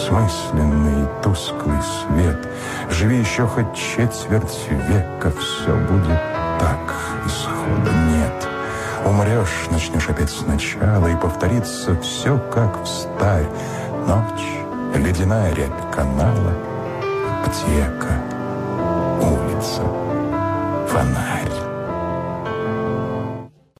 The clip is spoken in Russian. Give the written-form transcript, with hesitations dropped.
бессмысленный и тусклый свет. Живи еще хоть четверть века, все будет так, исхода нет. Умрешь, начнешь опять сначала, и повторится все, как встарь. Ночь, ледяная рябь канала, аптека, улица, фонарь.